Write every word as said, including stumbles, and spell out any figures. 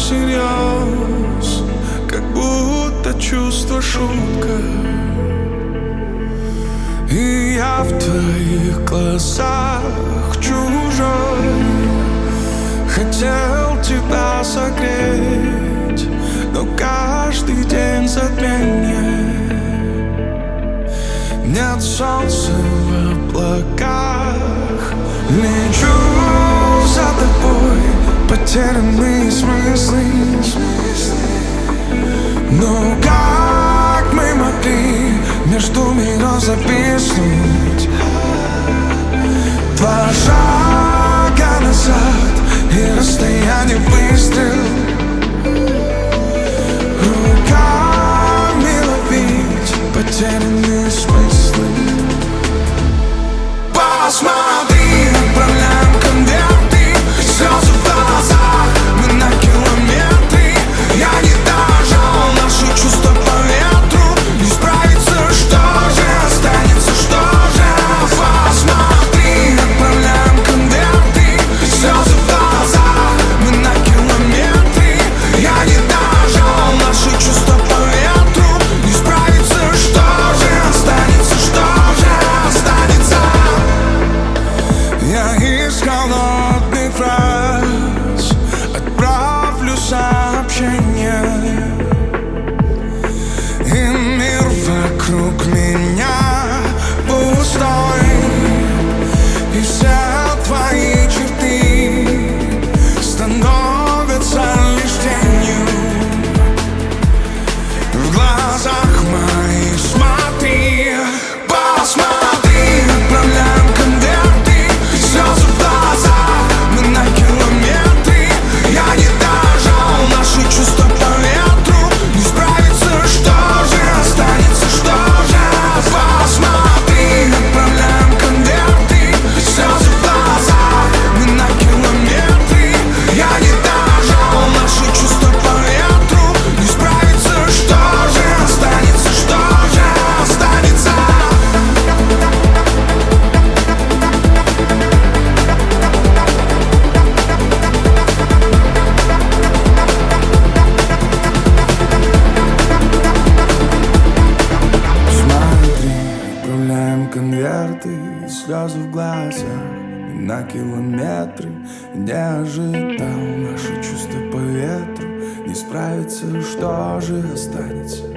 всерьез, как будто чувство шутка. И я в твоих глазах чужой, хотел тебя согреть, но каждый день затмение. Нет солнца в облаках, лечу за тобой, потерянные смыслы. Но как мы могли между миров зависнуть? Два шага назад и расстояние выстрел. Руками ловить потерянные смыслы. Посмотри, отправляем конверты, слезы в глазах, мы на километры. Я не дожал наши чувства по ветру. Не справиться, что же останется, что же? Посмотри, отправляем конверты, слезы в глазах, мы на километры. Я не дожал наши чувства по ветру. Не справиться, что же останется, что же останется? Я из холодных фраз отправлю сообщение, и мир вокруг меня пустой, и все твои черты становятся лишь тенью в глазах моих. Смотри, посмотри, отправляем конверты, слезы в глазах, мы на километры. Я не дожал наши чувства по ветру. Не справиться, что же останется, что же? Посмотри, отправляем конверты, слезы в глазах, мы на километры. Я не дожал наши чувства по ветру. Не справиться, что же останется, что же останется? Смотри, отправляем конверты, слезы в глазах, и на километры. Не ожидал наши чувства по ветру. Не справиться, что же останется?